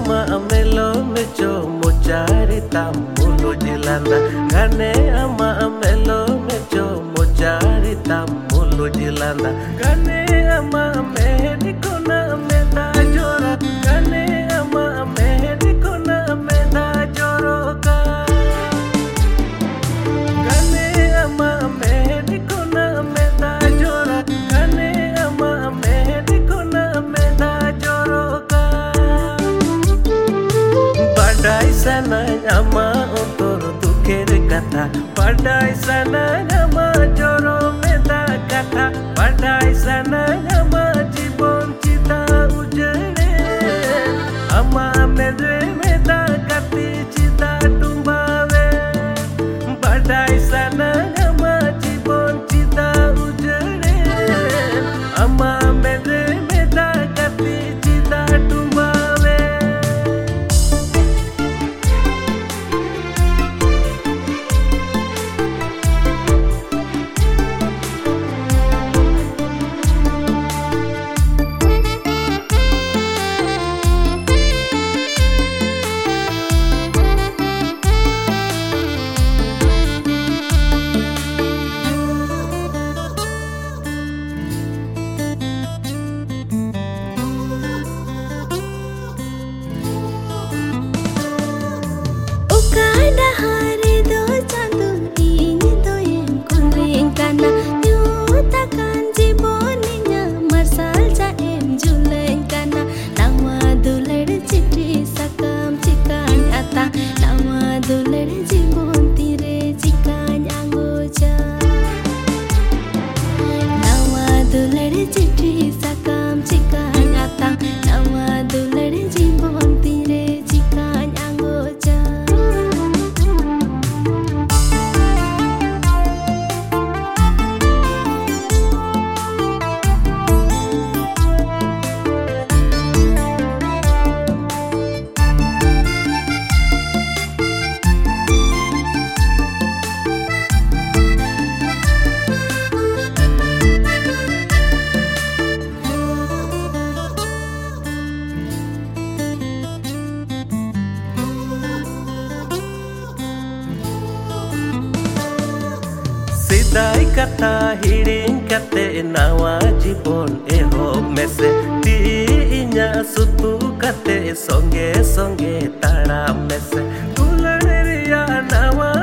ama melo mecho mochari tamulo jilanda gane ama melo mecho mochari tamulo jilanda gane ama mehdi kona meda jora gane ama mehdi kona meda joroka gane ama mehdi kona meda jora gane ama mehdi kona meda joroka padai sana ama otor dukher katha padai sana ama joro meda katha padai sana ama jibon chita ujare ama medre meda kati chita tumbave padai sana ama jibon chita ujare ama medre meda kati chita tumbave Sidai kata hiring kate nawa jibon ehob mese ti inya sutu kate songe songe taram mese tulariya nawa